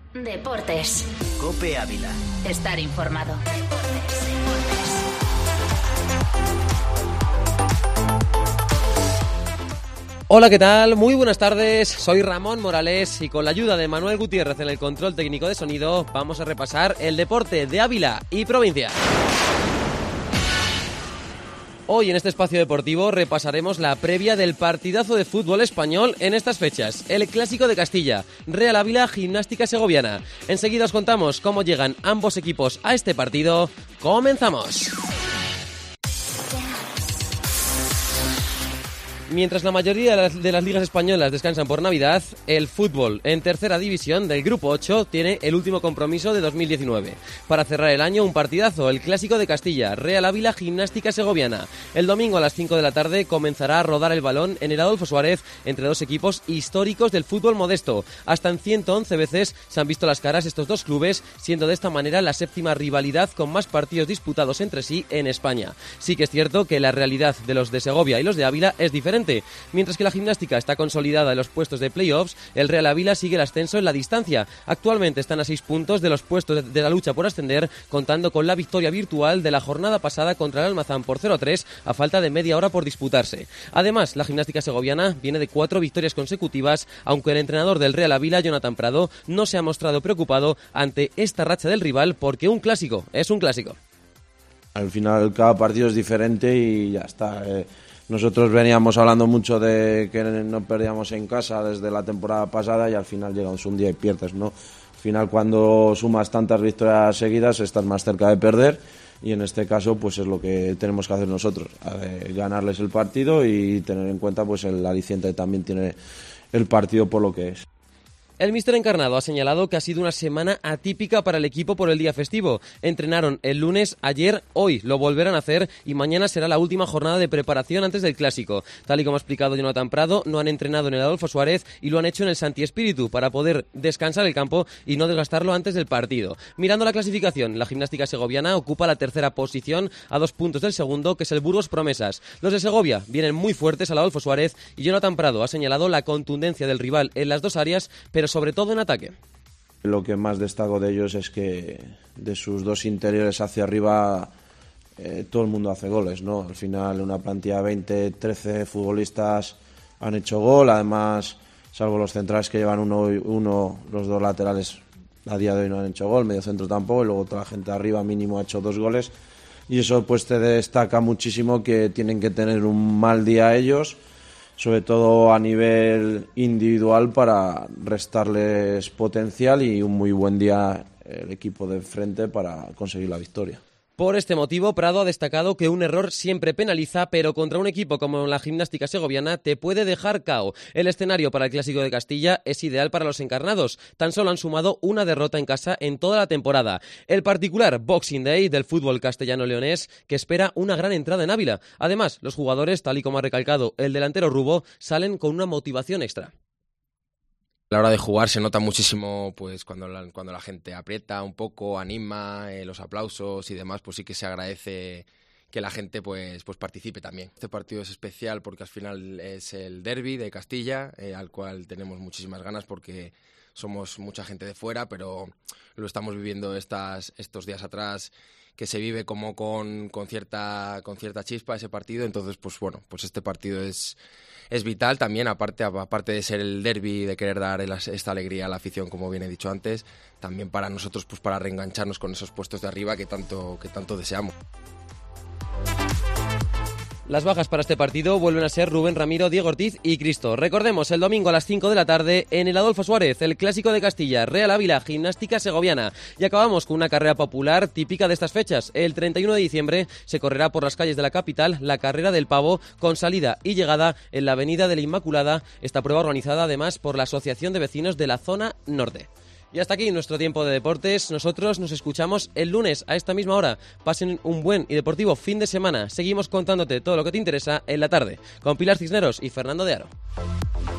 Deportes. COPE Ávila. Estar informado. Hola, ¿qué tal? Muy buenas tardes, soy Ramón Morales y con la ayuda de Manuel Gutiérrez en el control técnico de sonido vamos a repasar el deporte de Ávila y provincia. Hoy en este espacio deportivo repasaremos la previa del partidazo de fútbol español en estas fechas, el Clásico de Castilla, Real Ávila Gimnástica Segoviana. Enseguida os contamos cómo llegan ambos equipos a este partido. ¡Comenzamos! Mientras la mayoría de las ligas españolas descansan por Navidad, el fútbol en tercera división del Grupo 8 tiene el último compromiso de 2019. Para cerrar el año, un partidazo, el Clásico de Castilla, Real Ávila Gimnástica Segoviana. El domingo a las 5 de la tarde comenzará a rodar el balón en el Adolfo Suárez entre dos equipos históricos del fútbol modesto. Hasta en 111 veces se han visto las caras estos dos clubes, siendo de esta manera la séptima rivalidad con más partidos disputados entre sí en España. Sí que es cierto que la realidad de los de Segovia y los de Ávila es diferente. Mientras que la Gimnástica está consolidada en los puestos de playoffs, el Real Ávila sigue el ascenso en la distancia. Actualmente están a 6 puntos de los puestos de la lucha por ascender, contando con la victoria virtual de la jornada pasada contra el Almazán por 0-3 a falta de media hora por disputarse. Además, la Gimnástica segoviana viene de 4 victorias consecutivas, aunque el entrenador del Real Ávila, Jonathan Prado, no se ha mostrado preocupado ante esta racha del rival porque un clásico es un clásico. Al final cada partido es diferente y ya está. Nosotros veníamos hablando mucho de que no perdíamos en casa desde la temporada pasada y al final llegamos un día y pierdes, ¿no? Al final cuando sumas tantas victorias seguidas estás más cerca de perder y en este caso pues es lo que tenemos que hacer nosotros, ganarles el partido y tener en cuenta pues el aliciente que también tiene el partido por lo que es. El míster encarnado ha señalado que ha sido una semana atípica para el equipo por el día festivo. Entrenaron el lunes, ayer, hoy lo volverán a hacer y mañana será la última jornada de preparación antes del Clásico. Tal y como ha explicado Jonathan Prado, no han entrenado en el Adolfo Suárez y lo han hecho en el Santi Espíritu para poder descansar el campo y no desgastarlo antes del partido. Mirando la clasificación, la Gimnástica segoviana ocupa la tercera posición a 2 puntos del segundo, que es el Burgos Promesas. Los de Segovia vienen muy fuertes al Adolfo Suárez y Jonathan Prado ha señalado la contundencia del rival en las dos áreas, pero sobre todo en ataque. Lo que más destaco de ellos es que de sus dos interiores hacia arriba todo el mundo hace goles, ¿no? Al final una plantilla de 20, 13 futbolistas han hecho gol, además salvo los centrales que llevan uno, los dos laterales a día de hoy no han hecho gol, medio centro tampoco, y luego toda la gente arriba mínimo ha hecho 2 goles y eso pues te destaca muchísimo que tienen que tener un mal día ellos, sobre todo a nivel individual, para restarles potencial y un muy buen día el equipo de frente para conseguir la victoria. Por este motivo, Prado ha destacado que un error siempre penaliza, pero contra un equipo como la Gimnástica segoviana te puede dejar KO. El escenario para el Clásico de Castilla es ideal para los encarnados. Tan solo han sumado una derrota en casa en toda la temporada. El particular Boxing Day del fútbol castellano-leonés, que espera una gran entrada en Ávila. Además, los jugadores, tal y como ha recalcado el delantero Rubo, salen con una motivación extra. A la hora de jugar se nota muchísimo pues cuando la gente aprieta un poco, anima, los aplausos y demás, pues sí que se agradece que la gente pues participe también. Este partido es especial porque al final es el derbi de Castilla, al cual tenemos muchísimas ganas porque somos mucha gente de fuera, pero lo estamos viviendo estos días atrás, que se vive como con cierta chispa ese partido. Entonces pues bueno, pues este partido es vital también, aparte de ser el derbi, de querer dar esta alegría a la afición, como bien he dicho antes, también para nosotros pues para reengancharnos con esos puestos de arriba que tanto deseamos. Las bajas para este partido vuelven a ser Rubén Ramiro, Diego Ortiz y Cristo. Recordemos, el domingo a las 5 de la tarde en el Adolfo Suárez, el Clásico de Castilla, Real Ávila, Gimnástica segoviana. Y acabamos con una carrera popular típica de estas fechas. El 31 de diciembre se correrá por las calles de la capital la Carrera del Pavo, con salida y llegada en la Avenida de la Inmaculada. Esta prueba organizada además por la Asociación de Vecinos de la Zona Norte. Y hasta aquí nuestro tiempo de deportes. Nosotros nos escuchamos el lunes a esta misma hora. Pasen un buen y deportivo fin de semana. Seguimos contándote todo lo que te interesa en la tarde, con Pilar Cisneros y Fernando de Aro.